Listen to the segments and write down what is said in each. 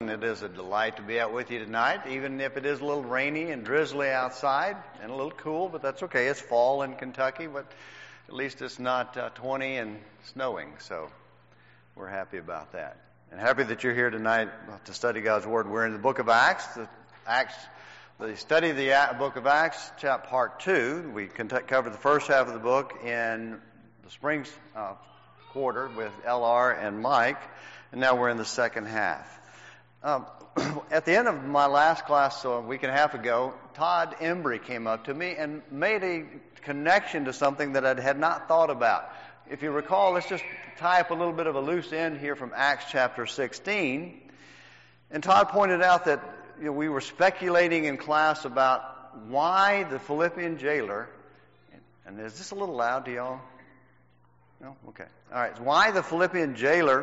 and it is a delight to be out with you tonight, even if it is a little rainy and drizzly outside and a little cool, but that's okay. It's fall in Kentucky, but at least it's not 20 and snowing, so we're happy about that. And happy that you're here tonight to study God's Word. We're in the book of Acts, the study of the book of Acts, part 2. We covered the first half of the book in the spring quarter with L.R. and Mike, and now we're in the second half. At the end of my last class, a week and a half ago, Todd Embry came up to me and made a connection to something that I had not thought about. If you recall, let's just tie up a little bit of a loose end here from Acts chapter 16. And Todd pointed out that we were speculating in class about why the Philippian jailer, and is this a little loud to y'all? No? Okay. All right. Why the Philippian jailer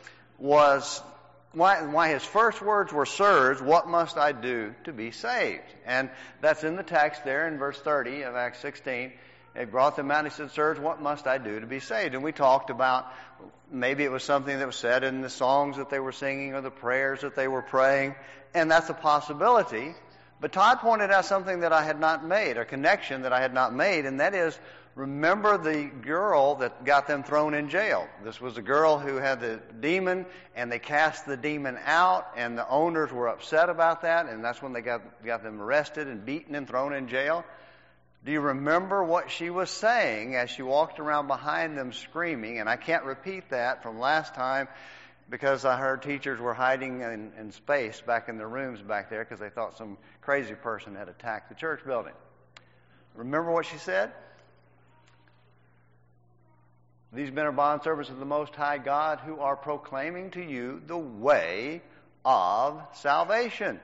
why his first words were, "Sirs, what must I do to be saved?" And that's in the text there in verse 30 of Acts 16. It brought them out and he said, "Sirs, what must I do to be saved?" And we talked about maybe it was something that was said in the songs that they were singing or the prayers that they were praying, and that's a possibility. But Todd pointed out something that I had not made, a connection that I had not made, and that is, remember the girl that got them thrown in jail. This was a girl who had the demon, and they cast the demon out, and the owners were upset about that, and that's when they got them arrested and beaten and thrown in jail. Do you remember what she was saying as she walked around behind them screaming? And I can't repeat that from last time because I heard teachers were hiding in space back in their rooms back there because they thought some crazy person had attacked the church building. Remember what she said? "These men are bondservants of the Most High God who are proclaiming to you the way of salvation."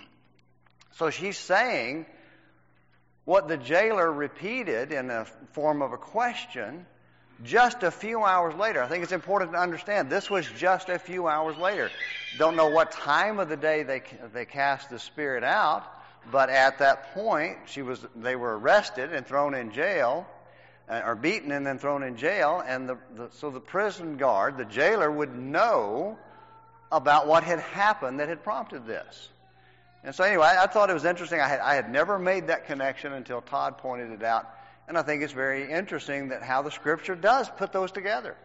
So she's saying what the jailer repeated in a form of a question just a few hours later. I think it's important to understand this was just a few hours later. Don't know what time of the day they cast the spirit out, but at that point they were arrested and thrown in jail, or beaten and then thrown in jail, and so the prison guard, the jailer, would know about what had happened that had prompted this. And so anyway, I thought it was interesting. I had never made that connection until Todd pointed it out. And I think it's very interesting that how the Scripture does put those together.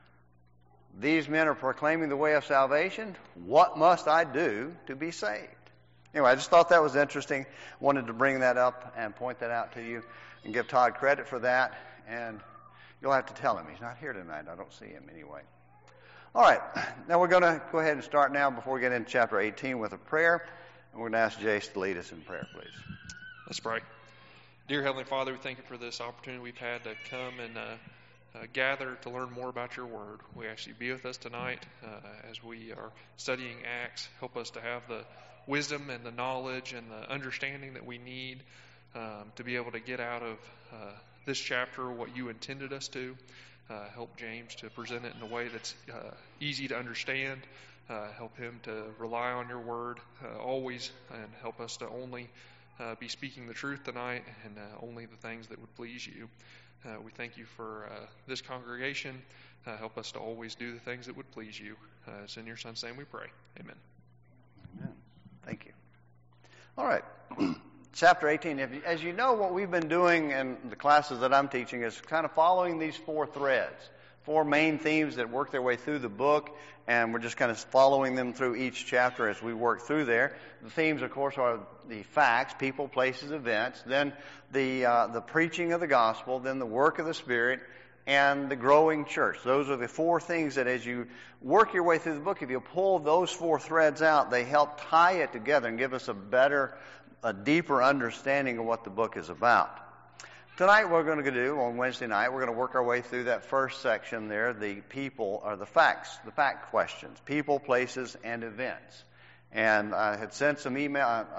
These men are proclaiming the way of salvation. What must I do to be saved? Anyway, I just thought that was interesting. Wanted to bring that up and point that out to you and give Todd credit for that. And you'll have to tell him. He's not here tonight. I don't see him anyway. All right. Now we're going to go ahead and start now before we get into chapter 18 with a prayer. And we're going to ask Jace to lead us in prayer, please. Let's pray. Dear Heavenly Father, we thank you for this opportunity we've had to come and gather to learn more about your word. We ask you to be with us tonight as we are studying Acts. Help us to have the wisdom and the knowledge and the understanding that we need to be able to get out of this chapter what you intended us to. Help James to present it in a way that's easy to understand. Help him to rely on your word always, and help us to only be speaking the truth tonight and only the things that would please you. We thank you for this congregation. Help us to always do the things that would please you. It's in your Son's name we pray. Amen. Amen. Thank you. All right. Chapter 18. As you know, what we've been doing in the classes that I'm teaching is kind of following these four threads, four main themes that work their way through the book, and we're just kind of following them through each chapter as we work through there. The themes, of course, are the facts, people, places, events, then the preaching of the gospel, then the work of the Spirit, and the growing church. Those are the four things that as you work your way through the book, if you pull those four threads out, they help tie it together and give us a deeper understanding of what the book is about. Tonight we're going to do, on Wednesday night, we're going to work our way through that first section there, the people, or the facts, the fact questions, people, places, and events. And I had sent some email,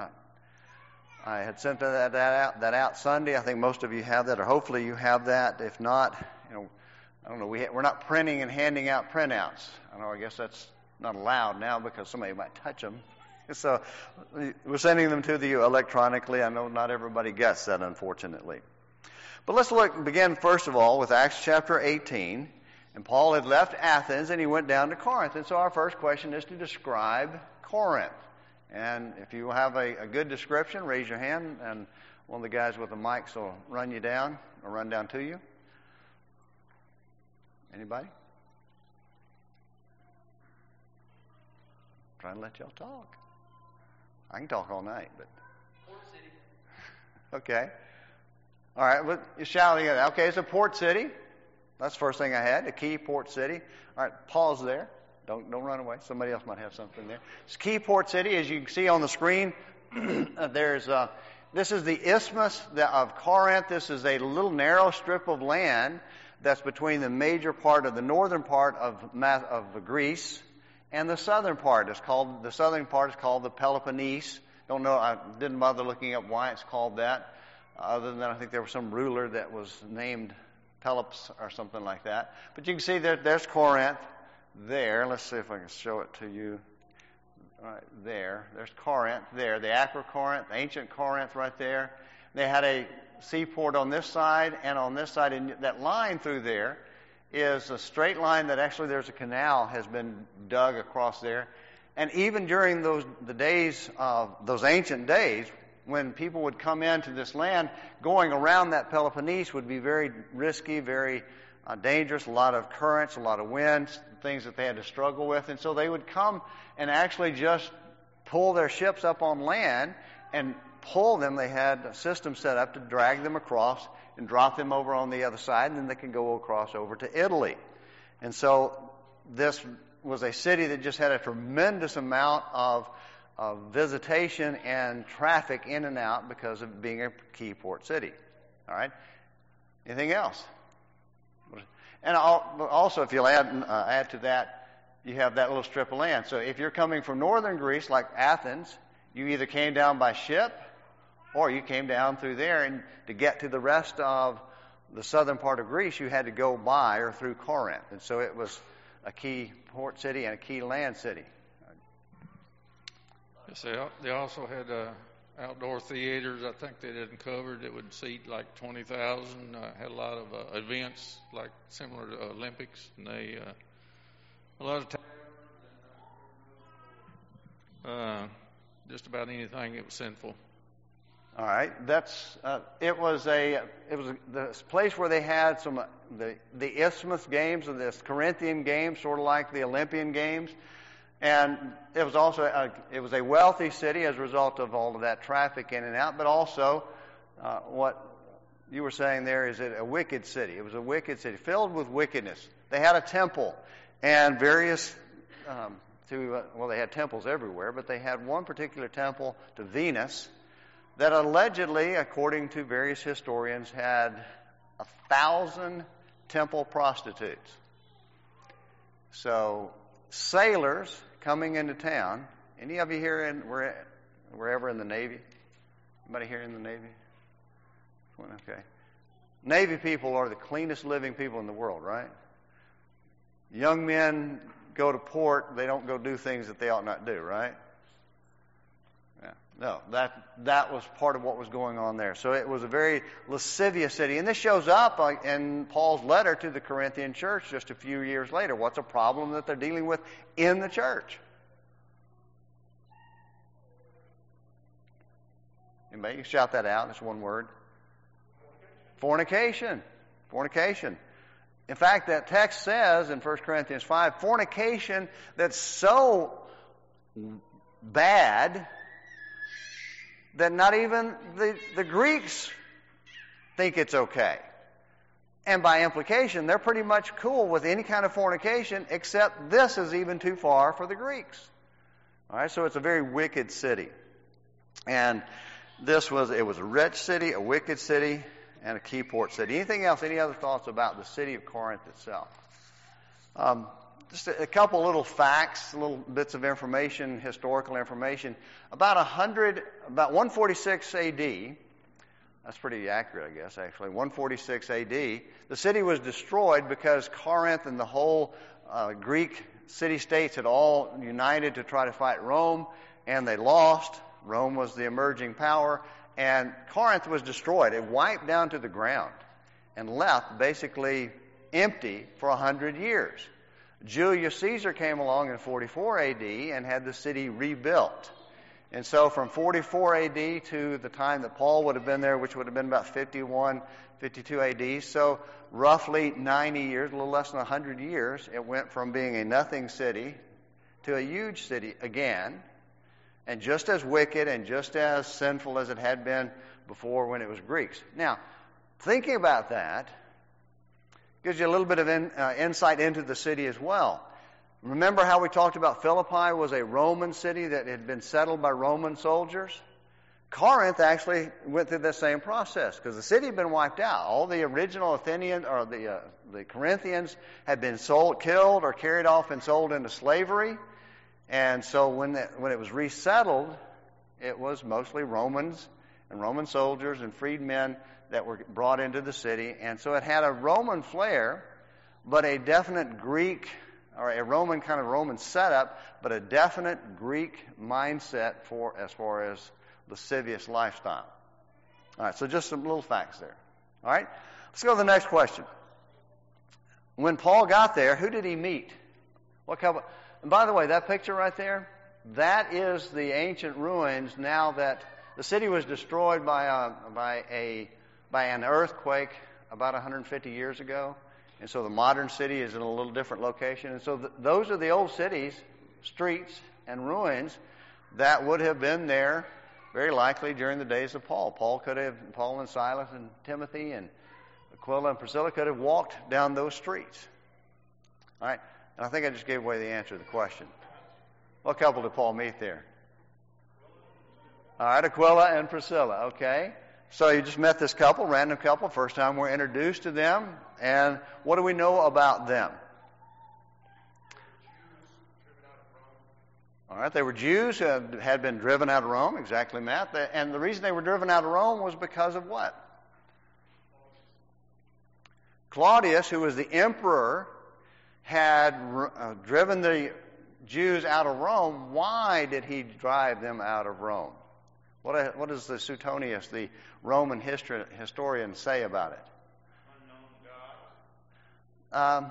I had sent that out Sunday. I think most of you have that, or hopefully you have that. If not, I don't know, we're not printing and handing out printouts. I guess that's not allowed now because somebody might touch them. So we're sending them to you electronically. I know not everybody gets that, unfortunately. But let's begin first of all with Acts chapter 18. And Paul had left Athens and he went down to Corinth. And so our first question is to describe Corinth. And if you have a good description, raise your hand, and one of the guys with the mics will run you down or run down to you. Anybody? I'm trying to let y'all talk. I can talk all night, but. Port City. Okay. All right, well, you're shouting it. Okay, it's a port city. That's the first thing I had, a key port city. All right, pause there. Don't run away. Somebody else might have something there. It's key port city, as you can see on the screen. This is the Isthmus of Corinth. This is a little narrow strip of land that's between the major part of the northern part of Greece and the southern part. The southern part is called the Peloponnese. Don't know. I didn't bother looking up why it's called that. Other than that, I think there was some ruler that was named Pelops or something like that. But you can see there's Corinth there. Let's see if I can show it to you. Right there. There's Corinth there. The Acro Corinth, ancient Corinth right there. They had a seaport on this side and on this side. And that line through there is a straight line that actually there's a canal has been dug across there. And even during those ancient days, when people would come into this land, going around that Peloponnese would be very risky, very dangerous, a lot of currents, a lot of winds, things that they had to struggle with. And so they would come and actually just pull their ships up on land and pull them. They had a system set up to drag them across and drop them over on the other side, and then they can go across over to Italy. And so this was a city that just had a tremendous amount of visitation and traffic in and out because of being a key port city. All right? Anything else? And also, if you'll add to that, you have that little strip of land. So if you're coming from northern Greece, like Athens, you either came down by ship or you came down through there. And to get to the rest of the southern part of Greece, you had to go by or through Corinth. And so it was a key port city and a key land city. Yes, they also had outdoor theaters. I think they didn't cover. That would seat like 20,000. Had a lot of events like similar to Olympics, and they a lot of time just about anything that was sinful. All right, it was the place where they had some the Isthmus games, or the Corinthian games, sort of like the Olympian games. And it was also a wealthy city as a result of all of that traffic in and out, but also what you were saying there is a wicked city. It was a wicked city, filled with wickedness. They had a temple and various, they had temples everywhere, but they had one particular temple to Venus that allegedly, according to various historians, had 1,000 temple prostitutes. So sailors coming into town. Any of you here wherever in the Navy? Anybody here in the Navy? Okay. Navy people are the cleanest living people in the world, right? Young men go to port, they don't go do things that they ought not do, right? Yeah. No, that was part of what was going on there. So it was a very lascivious city. And this shows up in Paul's letter to the Corinthian church just a few years later. What's a problem that they're dealing with in the church? Anybody? You shout that out. It's one word. Fornication. Fornication. In fact, that text says in 1 Corinthians 5, fornication that's so bad that not even the Greeks think it's okay. And by implication, they're pretty much cool with any kind of fornication, except this is even too far for the Greeks. All right, so it's a very wicked city. And it was a rich city, a wicked city, and a key port city. Anything else? Any other thoughts about the city of Corinth itself? Just a couple little facts, little bits of information, historical information. About 146 A.D., that's pretty accurate, I guess, actually. 146 A.D., the city was destroyed because Corinth and the whole Greek city-states had all united to try to fight Rome, and they lost. Rome was the emerging power, and Corinth was destroyed. It wiped down to the ground and left basically empty for 100 years. Julius Caesar came along in 44 AD and had the city rebuilt. And so from 44 AD to the time that Paul would have been there, which would have been about 51, 52 AD, so roughly 90 years, a little less than 100 years, it went from being a nothing city to a huge city again, and just as wicked and just as sinful as it had been before when it was Greeks. Now, thinking about that gives you a little bit of insight into the city as well. Remember how we talked about Philippi was a Roman city that had been settled by Roman soldiers? Corinth actually went through the same process because the city had been wiped out. All the original Athenians or the Corinthians had been killed or carried off and sold into slavery. And so when it was resettled, it was mostly Romans and Roman soldiers and freedmen that were brought into the city. And so it had a Roman flair, but a definite Greek or a Roman setup, but a definite Greek mindset as far as lascivious lifestyle. All right, so just some little facts there. All right, let's go to the next question. When Paul got there, who did he meet? What couple? And by the way, that picture right there, that is the ancient ruins. Now that the city was destroyed by an earthquake about 150 years ago, and so the modern city is in a little different location. And so those are the old cities, streets, and ruins that would have been there very likely during the days of Paul. Paul and Silas and Timothy and Aquila and Priscilla could have walked down those streets. All right, and I think I just gave away the answer to the question. What couple did Paul meet there? All right, Aquila and Priscilla, okay. So you just met this couple, random couple, first time we're introduced to them, and what do we know about them? All right, they were Jews who had been driven out of Rome, exactly, Matt. And the reason they were driven out of Rome was because of what? Claudius, who was the emperor, had driven the Jews out of Rome. Why did he drive them out of Rome? What does the Suetonius, the Roman historian, say about it? Unknown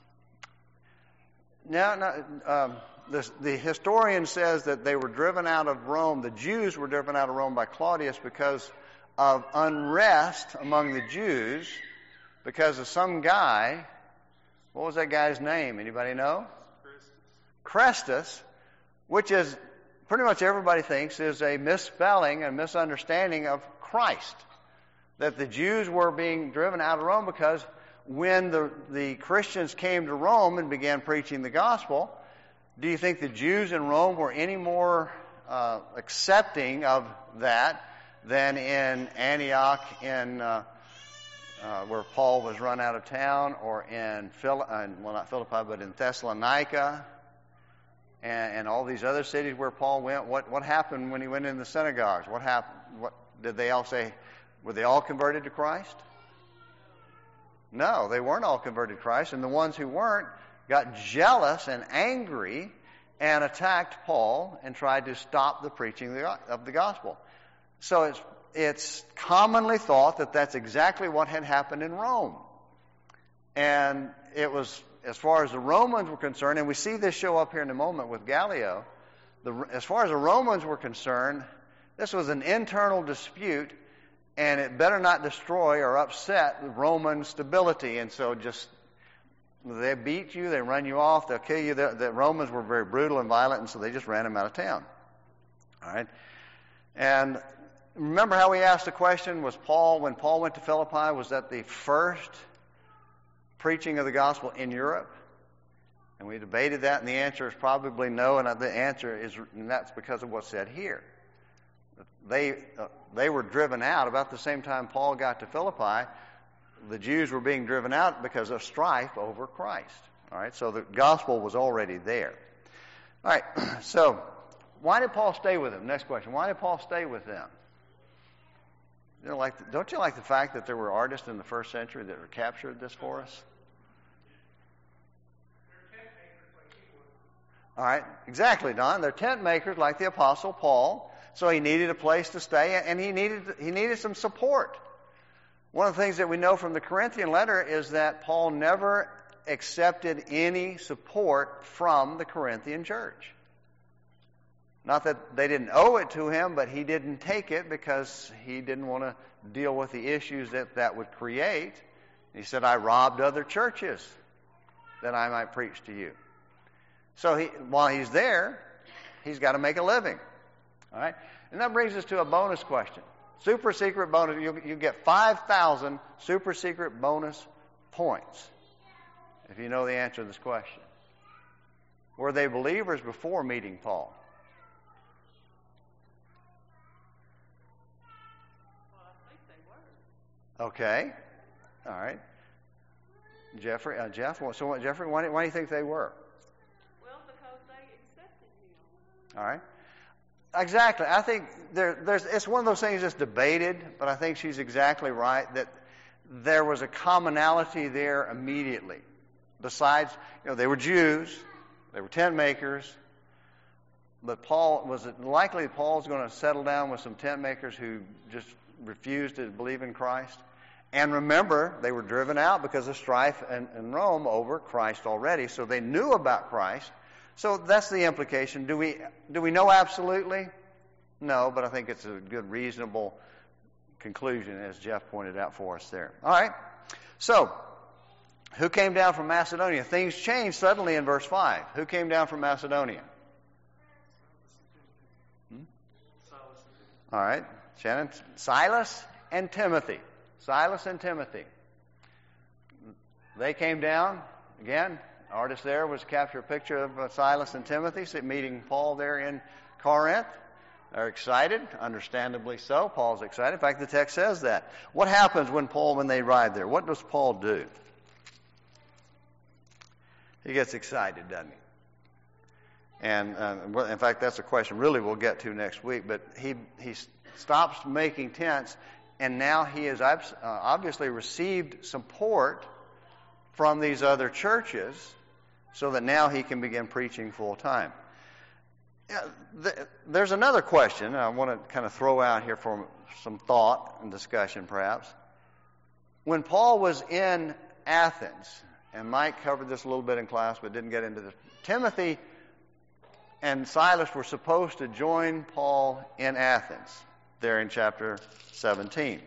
God. The historian says that they were driven out of Rome, the Jews were driven out of Rome by Claudius because of unrest among the Jews, because of some guy. What was that guy's name? Anybody know? Chrestus, which is pretty much everybody thinks is a misspelling and misunderstanding of Christ. That the Jews were being driven out of Rome because when the Christians came to Rome and began preaching the gospel, do you think the Jews in Rome were any more accepting of that than in Antioch, where Paul was run out of town, or in not Philippi, but in Thessalonica, and all these other cities where Paul went? What happened when he went in the synagogues? What happened? What did they all say? Were they all converted to Christ? No, they weren't all converted to Christ, and the ones who weren't got jealous and angry and attacked Paul and tried to stop the preaching of the gospel. So it's commonly thought that that's exactly what had happened in Rome. And it was, as far as the Romans were concerned, and we see this show up here in a moment with Gallio, as far as the Romans were concerned, this was an internal dispute, and it better not destroy or upset the Roman stability. And so they beat you, they run you off, they'll kill you. The Romans were very brutal and violent, and so they just ran them out of town. All right? And remember how we asked the question, when Paul went to Philippi, was that the first preaching of the gospel in Europe? And we debated that, and the answer is probably no, and the answer is, and that's because of what's said here. They were driven out about the same time Paul got to Philippi. The Jews were being driven out because of strife over Christ. All right, so the gospel was already there. All right, so why did Paul stay with them? Next question. Why did Paul stay with them? Don't you like the fact that there were artists in the first century that captured this for us? All right, exactly, Don. They're tent makers like the Apostle Paul. So he needed a place to stay, and he needed some support. One of the things that we know from the Corinthian letter is that Paul never accepted any support from the Corinthian church. Not that they didn't owe it to him, but he didn't take it because he didn't want to deal with the issues that would create. He said, I robbed other churches that I might preach to you. So while he's there, he's got to make a living. All right? And that brings us to a bonus question. Super secret bonus. You get 5,000 super secret bonus points if you know the answer to this question. Were they believers before meeting Paul? Well, I think they were. Okay. All right. Jeff, Jeffrey, why do you think they were? Well, because they accepted him. All right. Exactly. I think it's one of those things that's debated, but I think she's exactly right that there was a commonality there immediately. Besides, they were Jews, they were tent makers, but was it likely Paul's going to settle down with some tent makers who just refused to believe in Christ? And remember, they were driven out because of strife in Rome over Christ already, so they knew about Christ. So that's the implication. Do we know absolutely? No, but I think it's a good, reasonable conclusion, as Jeff pointed out for us there. All right. So, who came down from Macedonia? Things changed suddenly in verse 5. Who came down from Macedonia? All right. Shannon, Silas and Timothy. Silas and Timothy. They came down. Again, the artist there was capture a picture of Silas and Timothy meeting Paul there in Corinth. They're excited, understandably so. Paul's excited. In fact, the text says that. What happens when they arrive there? What does Paul do? He gets excited, doesn't he? And in fact, that's a question really we'll get to next week. But he stops making tents, and now he has obviously received support from these other churches, so that now he can begin preaching full time. There's another question I want to kind of throw out here for some thought and discussion, perhaps. When Paul was in Athens, and Mike covered this a little bit in class, but didn't get into this. Timothy and Silas were supposed to join Paul in Athens, there in chapter 17.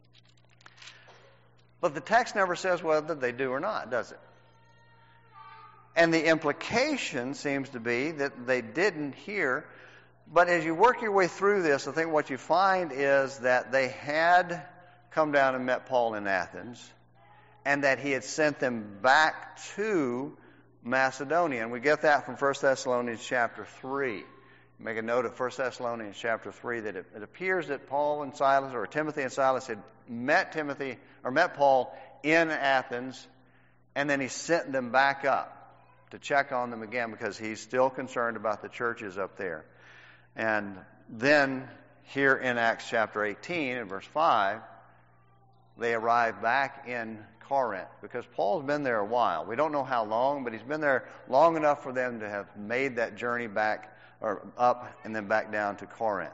But the text never says whether they do or not, does it? And the implication seems to be that they didn't hear. But as you work your way through this, I think what you find is that they had come down and met Paul in Athens, and that he had sent them back to Macedonia. And we get that from 1 Thessalonians chapter 3. Make a note of 1 Thessalonians chapter 3 that it appears that Paul and Silas, or Timothy and Silas, had met Paul in Athens, and then he sent them back up to check on them again because he's still concerned about the churches up there. And then here in Acts chapter 18 and verse 5, they arrive back in Corinth because Paul's been there a while. We don't know how long, but he's been there long enough for them to have made that journey back or up and then back down to Corinth.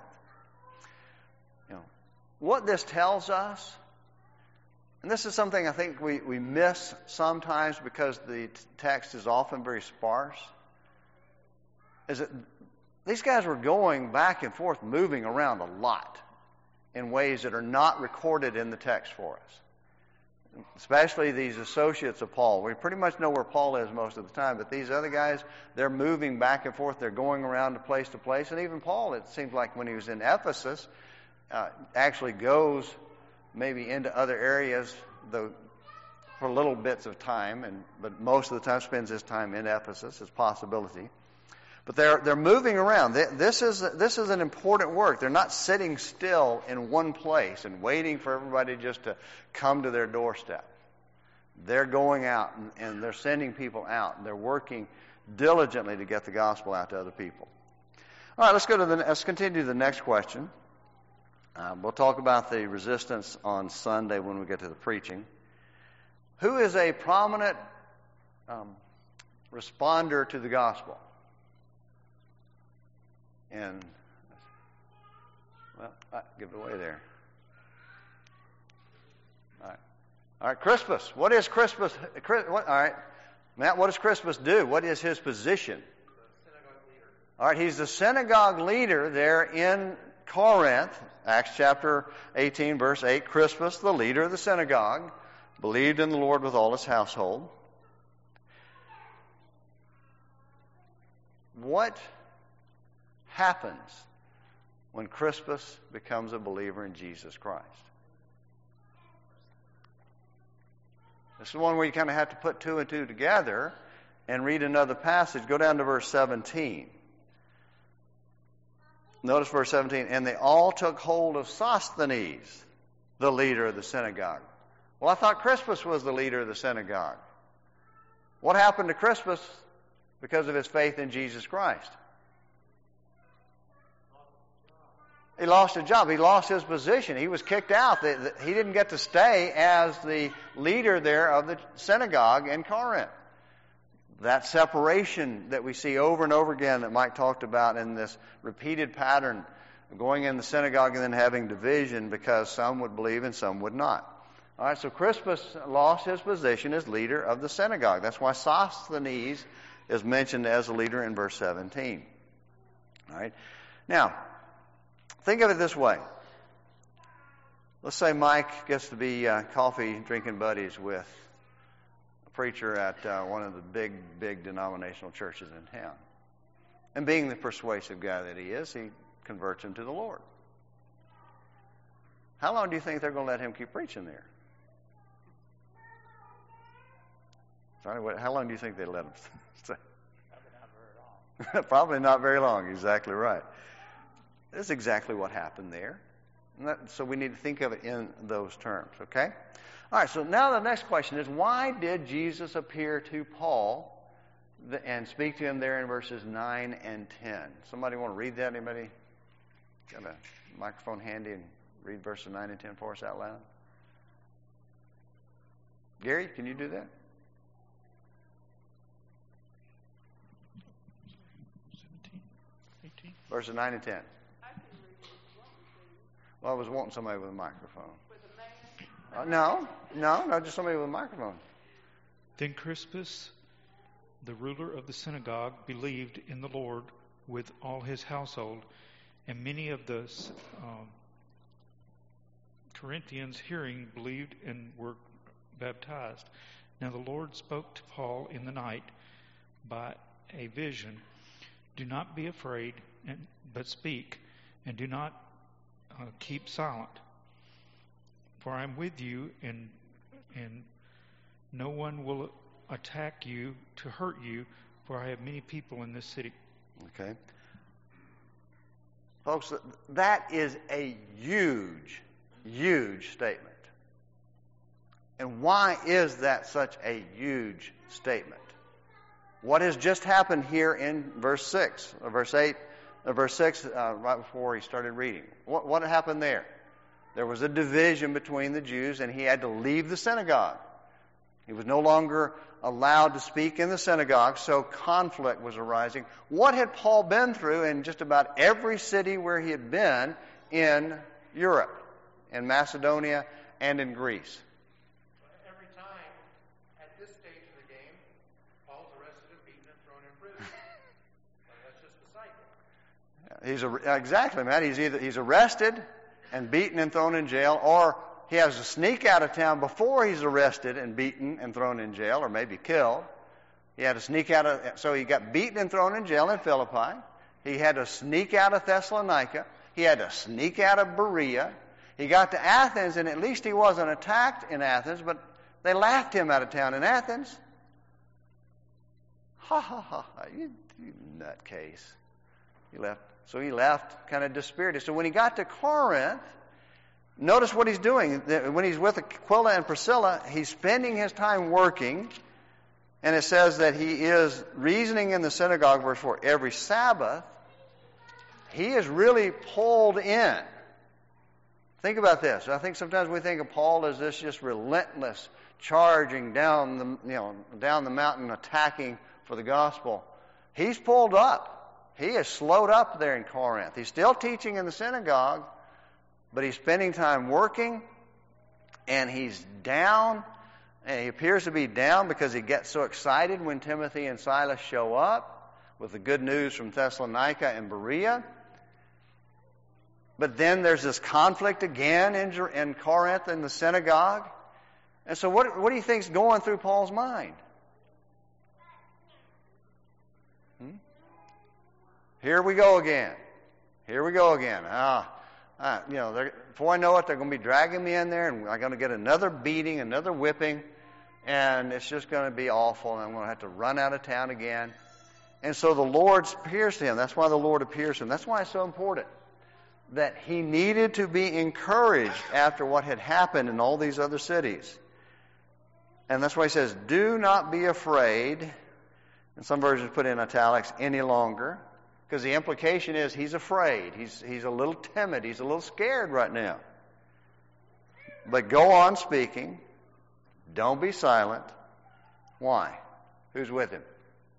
What this tells us, and this is something I think we miss sometimes because the text is often very sparse, is that these guys were going back and forth, moving around a lot in ways that are not recorded in the text for us. Especially these associates of Paul. We pretty much know where Paul is most of the time, but these other guys, they're moving back and forth. They're going around to place. And even Paul, it seems like when he was in Ephesus, actually goes maybe into other areas for little bits of time, but most of the time spends his time in Ephesus, as possibility. But they're moving around. This is an important work. They're not sitting still in one place and waiting for everybody just to come to their doorstep. They're going out and they're sending people out. And they're working diligently to get the gospel out to other people. All right, let's continue to the next question. We'll talk about the resistance on Sunday when we get to the preaching. Who is a prominent responder to the gospel? And, well, I give it away there. All right, Crispus. What is Crispus? All right, Matt, what does Crispus do? What is his position? All right, he's the synagogue leader there in Corinth. Acts chapter 18, verse 8. Crispus, the leader of the synagogue, believed in the Lord with all his household. What happens when Crispus becomes a believer in Jesus Christ? This is one where you kind of have to put two and two together and read another passage. Go down to verse 17. Notice verse 17. And they all took hold of Sosthenes, the leader of the synagogue. Well, I thought Crispus was the leader of the synagogue. What happened to Crispus because of his faith in Jesus Christ? He lost his job. He lost his position. He was kicked out. He didn't get to stay as the leader there of the synagogue in Corinth. That separation that we see over and over again that Mike talked about in this repeated pattern of going in the synagogue and then having division because some would believe and some would not. All right, so Crispus lost his position as leader of the synagogue. That's why Sosthenes is mentioned as a leader in verse 17. All right. Now, think of it this way. Let's say Mike gets to be coffee drinking buddies with a preacher at one of the big denominational churches in town. And being the persuasive guy that he is, he converts him to the Lord. How long do you think they're going to let him keep preaching there? Sorry, how long do you think they let him stay? Probably not very long. Probably not very long, exactly right. That's exactly what happened there. So we need to think of it in those terms, okay? All right, so now the next question is, why did Jesus appear to Paul and speak to him there in verses 9 and 10? Somebody want to read that? Anybody got a microphone handy and read verses 9 and 10 for us out loud? Gary, can you do that? 17, 18. Verses 9 and 10. Well, I was wanting somebody with a microphone. No, just somebody with a microphone. Then Crispus, the ruler of the synagogue, believed in the Lord with all his household, and many of the Corinthians, hearing, believed and were baptized. Now the Lord spoke to Paul in the night by a vision. Do not be afraid, but speak, and do not keep silent. For I am with you, and no one will attack you to hurt you, for I have many people in this city. Okay. Folks, that is a huge statement. And why is that such a huge statement? What has just happened here in verse 6, or verse 8, or verse 6, right before he started reading? What happened there? There was a division between the Jews, and he had to leave the synagogue. He was no longer allowed to speak in the synagogue, so conflict was arising. What had Paul been through in just about every city where he had been in Europe, in Macedonia, and in Greece? Every time, at this stage of the game, Paul's arrested and beaten and thrown in prison. That's just the cycle. Exactly, Matt. He's arrested and beaten and thrown in jail, or he has to sneak out of town before he's arrested and beaten and thrown in jail, or maybe killed. He had to sneak out so he got beaten and thrown in jail in Philippi. He had to sneak out of Thessalonica. He had to sneak out of Berea. He got to Athens, and at least he wasn't attacked in Athens, but they laughed him out of town in Athens. Ha ha ha, you nutcase. He left. So he left kind of dispirited. So when he got to Corinth, notice what he's doing. When he's with Aquila and Priscilla, he's spending his time working. And it says that he is reasoning in the synagogue, verse 4, every Sabbath. He is really pulled in. Think about this. I think sometimes we think of Paul as this just relentless charging down the mountain, attacking for the gospel. He's pulled up. He is slowed up there in Corinth. He's still teaching in the synagogue, but he's spending time working, and he's down, And he appears to be down because he gets so excited when Timothy and Silas show up with the good news from Thessalonica and Berea. But then there's this conflict again in Corinth in the synagogue. And so what do you think's going through Paul's mind? Here we go again. Here we go again. Before I know it, they're going to be dragging me in there, and I'm going to get another beating, another whipping, and it's just going to be awful, and I'm going to have to run out of town again. And so the Lord appears to him. That's why the Lord appears to him. That's why it's so important that he needed to be encouraged after what had happened in all these other cities. And that's why he says, do not be afraid, and some versions put in italics, any longer, because the implication is he's afraid. He's a little timid. He's a little scared right now. But go on speaking. Don't be silent. Why? Who's with him?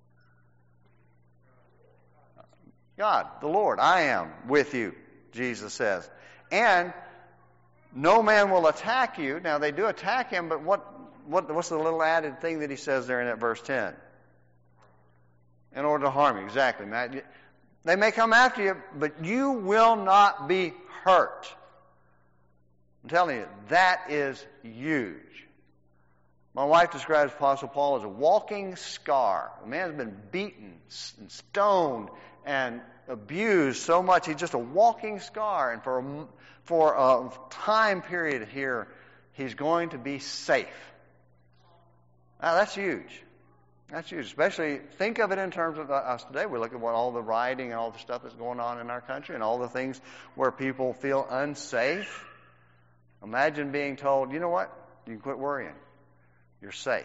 God, the Lord. I am with you, Jesus says. And no man will attack you. Now, they do attack him, but what's the little added thing that he says there in that verse 10? In order to harm you. Exactly, Matt. They may come after you, but you will not be hurt. I'm telling you, that is huge. My wife describes Apostle Paul as a walking scar. The man's been beaten and stoned and abused so much, he's just a walking scar. And for a time period here, he's going to be safe. Now, that's huge. That's huge. Especially, think of it in terms of us today. We look at all the rioting and all the stuff that's going on in our country and all the things where people feel unsafe. Imagine being told, you know what? You can quit worrying. You're safe.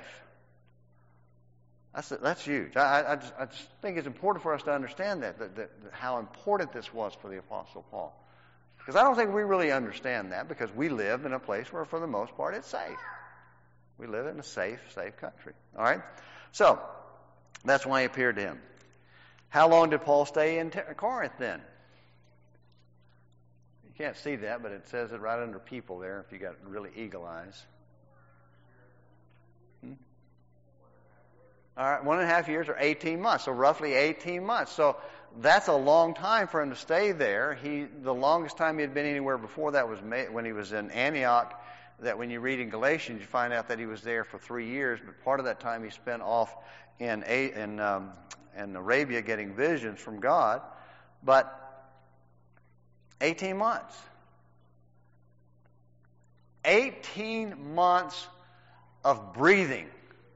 That's huge. I just think it's important for us to understand that how important this was for the Apostle Paul. Because I don't think we really understand that, because we live in a place where, for the most part, it's safe. We live in a safe country. All right? So, that's why he appeared to him. How long did Paul stay in Corinth then? You can't see that, but it says it right under people there if you got really eagle eyes. All right, 1.5 years or 18 months, so roughly 18 months. So that's a long time for him to stay there. The longest time he had been anywhere before that was when he was in Antioch. That when you read in Galatians, you find out that he was there for 3 years, but part of that time he spent off in Arabia getting visions from God. But 18 months. 18 months of breathing.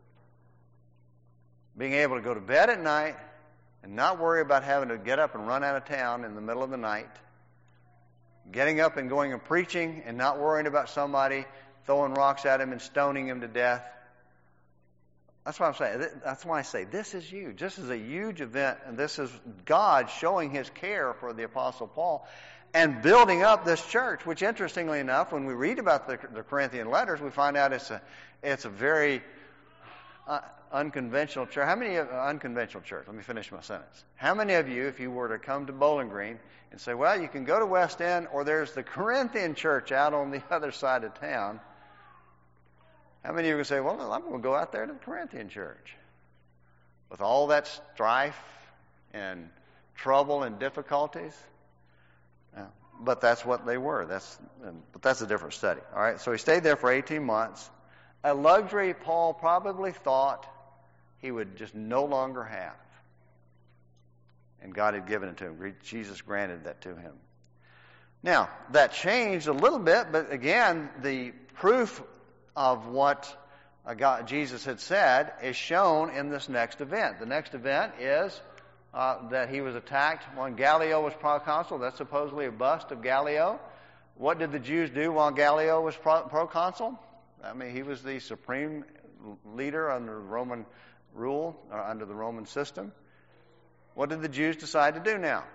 Being able to go to bed at night and not worry about having to get up and run out of town in the middle of the night. Getting up and going and preaching and not worrying about somebody throwing rocks at him and stoning him to death. That's what I'm saying. That's why I say this is huge. This is a huge event, and this is God showing His care for the Apostle Paul and building up this church, which, interestingly enough, when we read about the Corinthian letters, we find out it's a very unconventional church. How many unconventional church? Let me finish my sentence. How many of you, if you were to come to Bowling Green and say, well, you can go to West End, or there's the Corinthian church out on the other side of town, how many of you would say, well, I'm going to go out there to the Corinthian church? With all that strife and trouble and difficulties? But that's what they were. But that's a different study. All right, so he stayed there for 18 months. A luxury Paul probably thought he would just no longer have. And God had given it to him. Jesus granted that to him. Now, that changed a little bit, but again, the proof of what Jesus had said is shown in this next event. The next event is that he was attacked when Gallio was proconsul. That's supposedly a bust of Gallio. What did the Jews do while Gallio was proconsul? I mean, he was the supreme leader under Roman rule, or under the Roman system. What did the Jews decide to do now?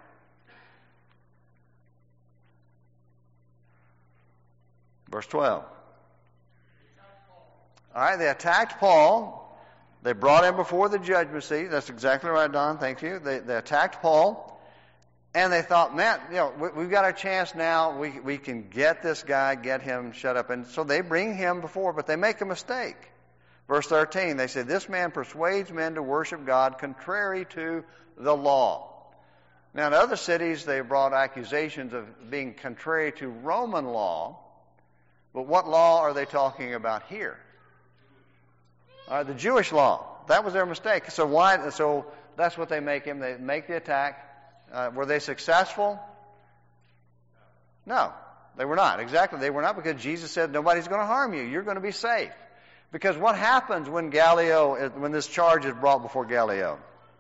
Verse 12. All right, they attacked Paul. They brought him before the judgment seat. That's exactly right, Don. Thank you. They attacked Paul. And they thought, man, we've got our chance now. We can get this guy, get him shut up. And so they bring him before, but they make a mistake. Verse 13, they said, this man persuades men to worship God contrary to the law. Now, in other cities, they brought accusations of being contrary to Roman law. But what law are they talking about here? The Jewish law. That was their mistake. So why? So that's what they make him. They make the attack. Were they successful? No, they were not. Exactly, they were not, because Jesus said, nobody's going to harm you. You're going to be safe. Because what happens when this charge is brought before Gallio?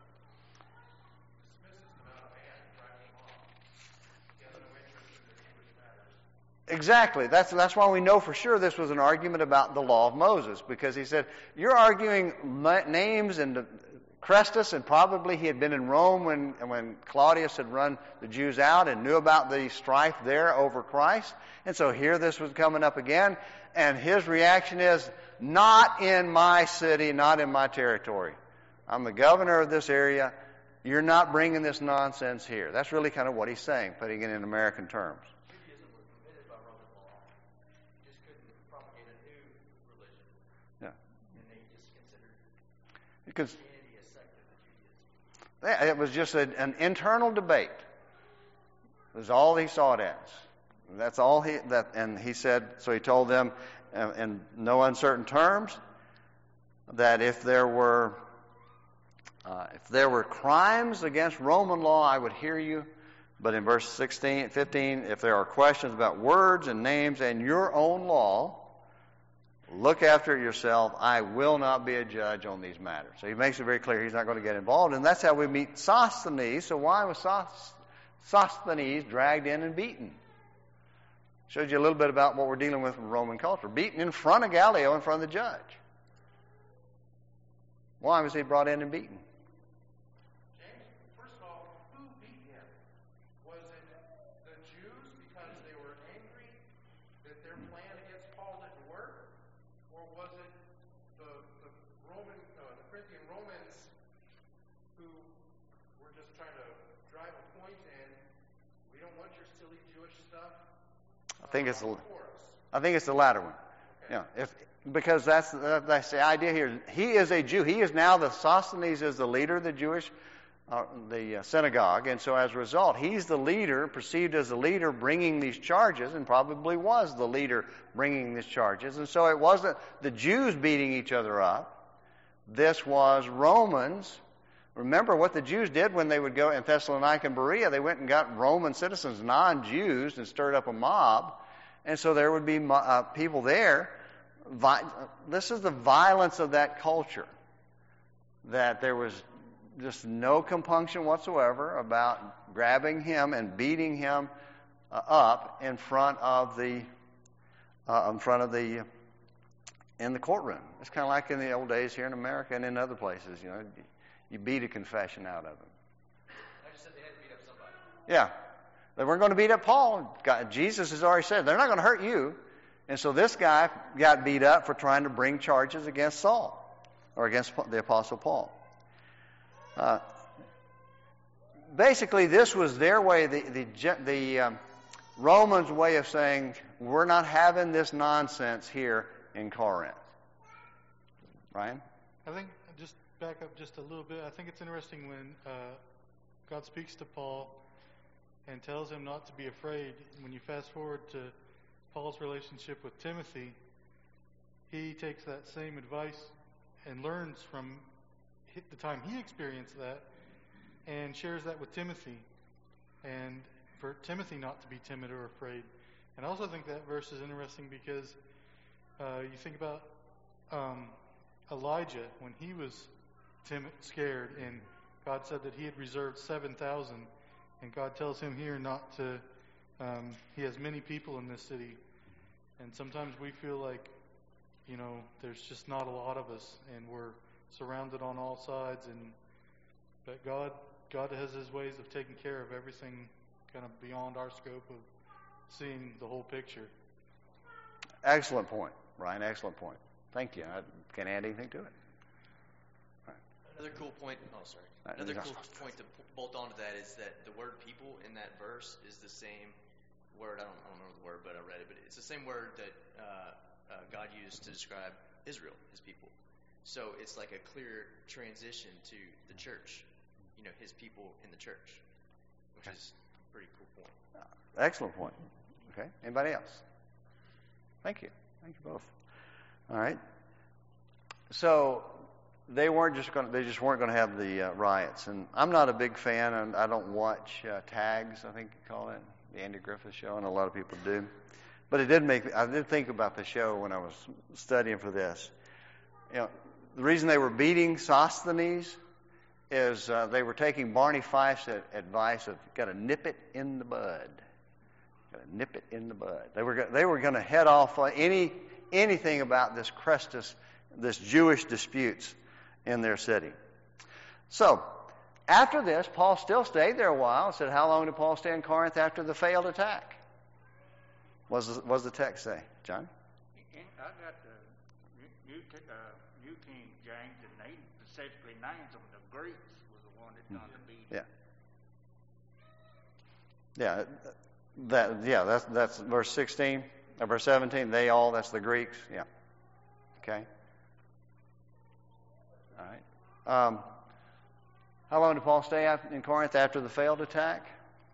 Exactly. That's why we know for sure this was an argument about the law of Moses, because he said, you're arguing names, and Crestus, and probably he had been in Rome when Claudius had run the Jews out and knew about the strife there over Christ. And so here this was coming up again, and his reaction is, not in my city, not in my territory. I'm the governor of this area. You're not bringing this nonsense here. That's really kind of what he's saying, putting it in American terms. Judaism was permitted by Roman law. You just couldn't propagate a new religion. Yeah. And they just considered Because Christianity a sect of Judaism. it was just an internal debate. It was all he saw it as. That's all and he said, so he told them in no uncertain terms that if there were crimes against Roman law, I would hear you. But in verse 15, if there are questions about words and names and your own law, look after it yourself. I will not be a judge on these matters. So he makes it very clear he's not going to get involved. And that's how we meet Sosthenes. So why was Sosthenes dragged in and beaten? Shows you a little bit about what we're dealing with in Roman culture. Beaten in front of Gallio, in front of the judge. Why was he brought in and beaten? James, first of all, who beat him? Was it the Jews because they were angry that their plan against Paul didn't work? Or was it the Corinthian Romans who were just trying to drive a point and we don't want your silly Jewish stuff? I think it's the latter one. Okay. Yeah, because that's the idea here. He is a Jew. He is now Sosthenes is the leader of the Jewish the synagogue, and so as a result, he's the leader, perceived as the leader, bringing these charges, and probably was the leader bringing these charges. And so it wasn't the Jews beating each other up. This was Romans. Remember what the Jews did when they would go in Thessalonica and Berea. They went and got Roman citizens, non-Jews, and stirred up a mob. And so there would be people there. This is the violence of that culture, that there was just no compunction whatsoever about grabbing him and beating him up in the courtroom. It's kind of like in the old days here in America and in other places. You know, you beat a confession out of them. I just said they had to beat up somebody. Yeah. They weren't going to beat up Paul. Jesus has already said, they're not going to hurt you. And so this guy got beat up for trying to bring charges against Saul, or against the Apostle Paul. Basically, this was their way, the Romans' way of saying, we're not having this nonsense here in Corinth. Ryan? I think, just back up just a little bit, I think it's interesting when God speaks to Paul and tells him not to be afraid. When you fast forward to Paul's relationship with Timothy, he takes that same advice and learns from the time he experienced that and shares that with Timothy, and for Timothy not to be timid or afraid. And I also think that verse is interesting because you think about Elijah when he was scared, and God said that he had reserved 7,000, and God tells him here not to. He has many people in this city, and sometimes we feel like, you know, there's just not a lot of us, and we're surrounded on all sides. But God has His ways of taking care of everything, kind of beyond our scope of seeing the whole picture. Excellent point, Ryan. Excellent point. Thank you. I can't add anything to it. Another cool point. Oh, sorry. Another cool point to bolt onto that is that the word "people" in that verse is the same word. I don't remember the word, but I read it. But it's the same word that God used to describe Israel, His people. So it's like a clear transition to the church, his people in the church, which is a pretty cool point. Excellent point. Okay. Anybody else? Thank you. Thank you both. All right. So they just weren't going to have the riots, and I'm not a big fan, and I don't watch Tags, I think you call it, the Andy Griffith Show, and a lot of people do. But I did think about the show when I was studying for this. The reason they were beating Sosthenes is they were taking Barney Fife's advice of got to nip it in the bud. Got to nip it in the bud. They were going to head off anything about this Jewish disputes in their city. So after this, Paul still stayed there a while. It said, how long did Paul stay in Corinth after the failed attack? What does the text say, John? I got the New King James, and they specifically names them. The Greeks were the one that done the beating. Yeah. That's verse 16, verse 17. That's the Greeks. Yeah. Okay. All right. How long did Paul stay in Corinth after the failed attack?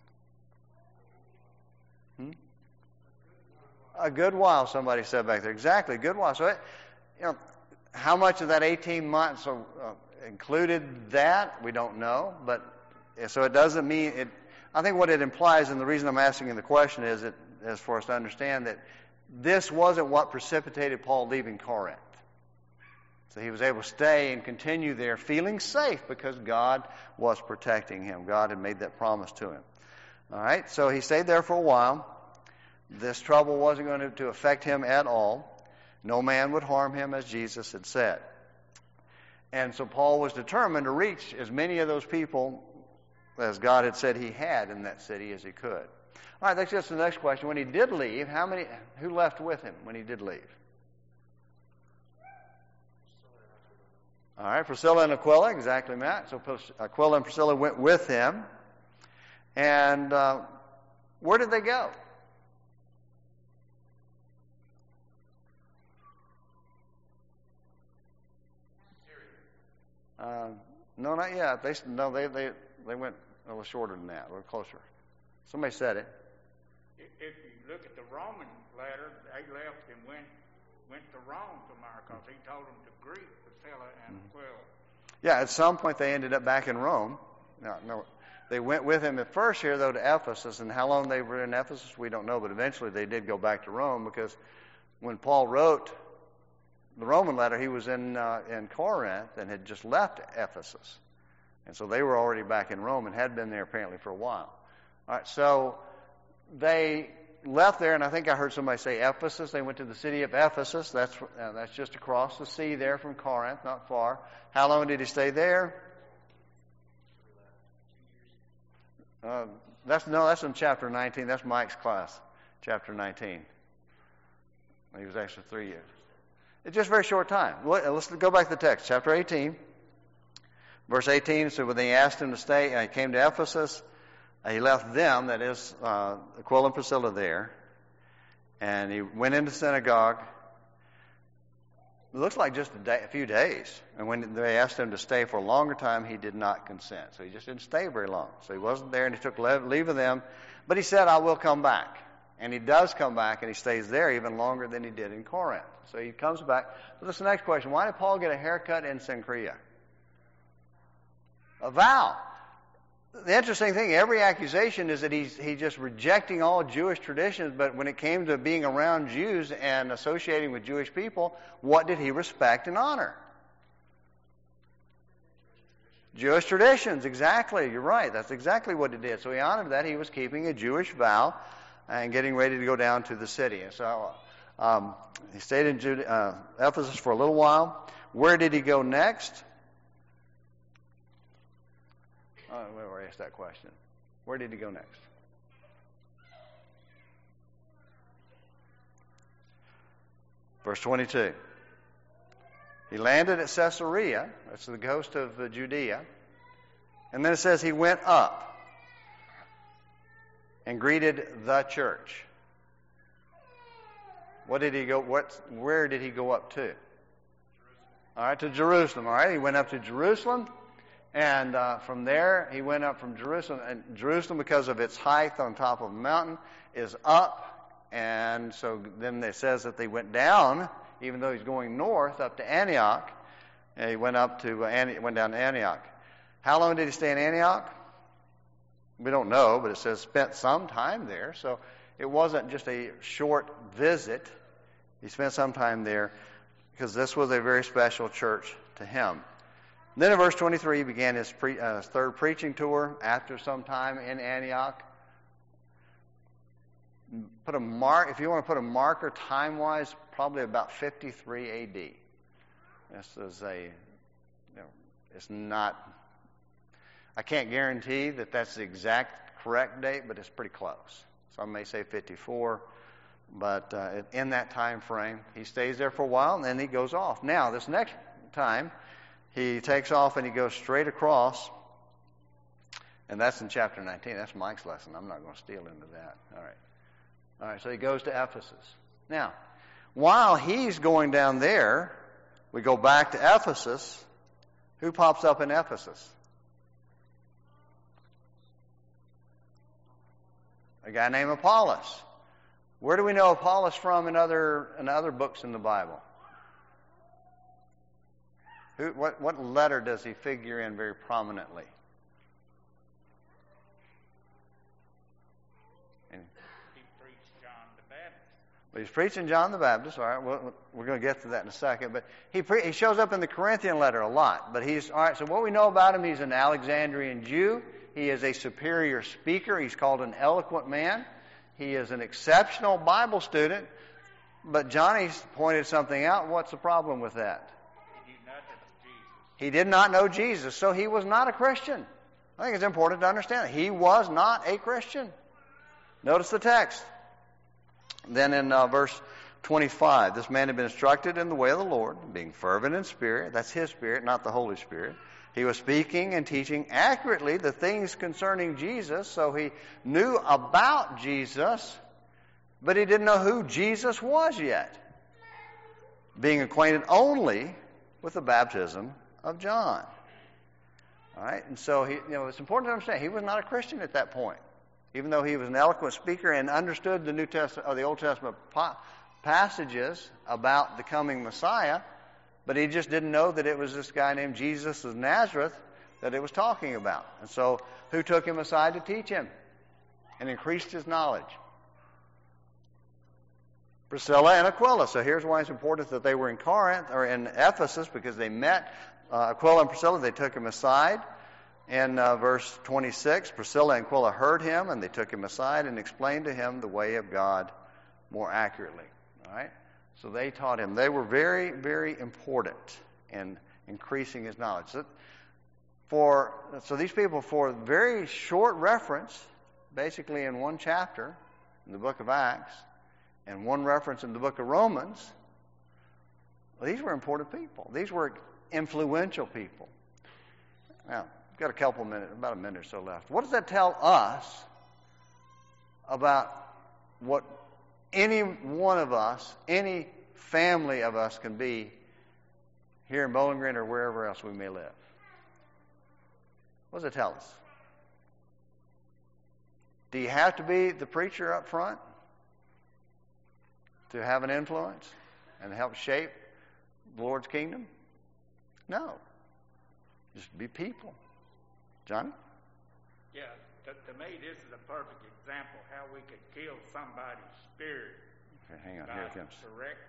A good while, somebody said back there. Exactly, a good while. So, how much of that 18 months included that, we don't know. But so it doesn't mean it. I think what it implies, and the reason I'm asking the question is for us to understand that this wasn't what precipitated Paul leaving Corinth. So he was able to stay and continue there feeling safe because God was protecting him. God had made that promise to him. All right, so he stayed there for a while. This trouble wasn't going to affect him at all. No man would harm him, as Jesus had said. And so Paul was determined to reach as many of those people as God had said he had in that city as he could. All right, that's just the next question. When he did leave, who left with him when he did leave? All right, Priscilla and Aquila, exactly, Matt. So Aquila and Priscilla went with him. And where did they go? No, not yet. They went a little shorter than that, a little closer. Somebody said it. If you look at the Roman letter, they left and went to Rome from there because he told them to greet Priscilla and Aquila. Yeah, at some point they ended up back in Rome. No, they went with him at first here, though, to Ephesus. And how long they were in Ephesus, we don't know. But eventually they did go back to Rome because when Paul wrote the Roman letter, he was in Corinth and had just left Ephesus. And so they were already back in Rome and had been there apparently for a while. All right, so they left there, and I think I heard somebody say Ephesus. They went to the city of Ephesus. That's just across the sea there from Corinth, not far. How long did he stay there? That's in chapter 19. That's Mike's class, chapter 19. He was actually 3 years. It's just a very short time. Let's go back to the text, chapter 18. Verse 18, so when they asked him to stay, he came to Ephesus. He left them, that is, Aquila and Priscilla there. And he went into the synagogue. It looks like just a few days. And when they asked him to stay for a longer time, he did not consent. So he just didn't stay very long. So he wasn't there, and he took leave of them. But he said, I will come back. And he does come back, and he stays there even longer than he did in Corinth. So he comes back. But that's the next question. Why did Paul get a haircut in Cenchrea? A vow. The interesting thing, every accusation is that he's just rejecting all Jewish traditions, but when it came to being around Jews and associating with Jewish people, what did he respect and honor? Jewish traditions, exactly. You're right. That's exactly what he did. So he honored that. He was keeping a Jewish vow and getting ready to go down to the city. And so he stayed in Ephesus for a little while. Where did he go next? We already asked that question. Where did he go next? Verse 22. He landed at Caesarea. That's the coast of Judea. And then it says he went up and greeted the church. Where did he go up to? All right, to Jerusalem. All right, he went up to Jerusalem, and from there he went up from Jerusalem. And Jerusalem, because of its height on top of a mountain, is up. And so then it says that they went down, even though he's going north, up to Antioch. And he went down to Antioch. How long did he stay in Antioch? We don't know, but it says spent some time there. So it wasn't just a short visit. He spent some time there because this was a very special church to him. Then in verse 23, he began his third preaching tour after some time in Antioch. If you want to put a marker time-wise, probably about 53 A.D. This is it's not, I can't guarantee that that's the exact correct date, but it's pretty close. Some may say 54, but in that time frame, he stays there for a while, and then he goes off. Now, this next time, he takes off and he goes straight across, and that's in chapter 19. That's Mike's lesson. I'm not going to steal into that. All right, so he goes to Ephesus. Now, while he's going down there, we go back to Ephesus. Who pops up in Ephesus? A guy named Apollos. Where do we know Apollos from in other books in the Bible? What letter does he figure in very prominently? He preached John the Baptist. Well, he's preaching John the Baptist. All right, we're going to get to that in a second. But he shows up in the Corinthian letter a lot. But all right. So what we know about him, he's an Alexandrian Jew. He is a superior speaker. He's called an eloquent man. He is an exceptional Bible student. But Johnny's pointed something out. What's the problem with that? He did not know Jesus, so he was not a Christian. I think it's important to understand that. He was not a Christian. Notice the text. Then in verse 25, this man had been instructed in the way of the Lord, being fervent in spirit. That's his spirit, not the Holy Spirit. He was speaking and teaching accurately the things concerning Jesus, so he knew about Jesus, but he didn't know who Jesus was yet, being acquainted only with the baptism of John. All right, and so it's important to understand he was not a Christian at that point, even though he was an eloquent speaker and understood the New Testament or the Old Testament passages about the coming Messiah. But he just didn't know that it was this guy named Jesus of Nazareth that it was talking about. And so who took him aside to teach him and increased his knowledge? Priscilla and Aquila. So here's why it's important that they were in Corinth or in Ephesus, because they met Aquila and Priscilla. They took him aside. In verse 26, Priscilla and Aquila heard him, and they took him aside and explained to him the way of God more accurately. All right? So they taught him. They were very, very important in increasing his knowledge. So these people, for very short reference, basically in one chapter in the book of Acts, and one reference in the book of Romans, well, these were important people. These were influential people. Now, we've got about a minute or so left. What does that tell us about what any one of us, any family of us can be here in Bowling Green or wherever else we may live? What does it tell us? Do you have to be the preacher up front to have an influence and help shape the Lord's kingdom? No. Just be people. Johnny? Yeah, to me this is a perfect example how we could kill somebody's spirit. Okay, hang on. Here it comes. Correct.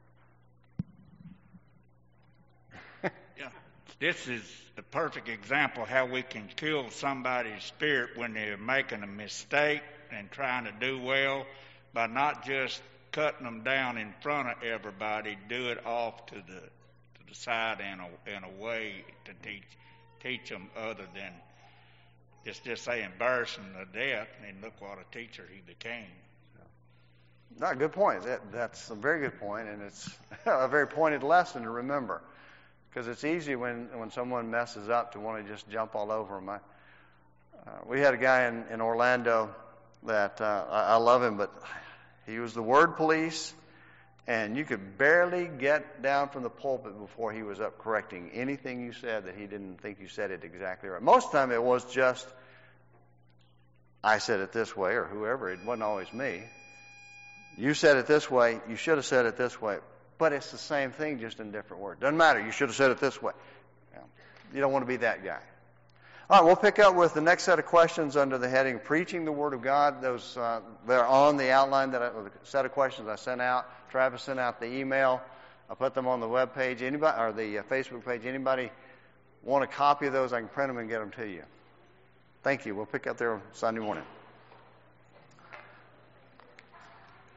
Yeah, this is the perfect example how we can kill somebody's spirit when they're making a mistake and trying to do well, by not just cutting them down in front of everybody. Do it off to the side in a way to teach them, other than just say embarrassing to death. And look what a teacher he became. No, good point. That's a very good point, and it's a very pointed lesson to remember. Because it's easy when someone messes up to want to just jump all over them. We had a guy in Orlando that I love him, but he was the word police, And you could barely get down from the pulpit before he was up correcting anything you said that he didn't think you said it exactly right. Most of the time it was just, I said it this way, or whoever. It wasn't always me. You said it this way. You should have said it this way. But it's the same thing, just in different words. Doesn't matter. You should have said it this way. You don't want to be that guy. All right, we'll pick up with the next set of questions under the heading Preaching the Word of God. Those they're on the outline, the set of questions I sent out. Travis sent out the email. I put them on the web page. Anybody, or the Facebook page. Anybody want a copy of those? I can print them and get them to you. Thank you. We'll pick up there Sunday morning.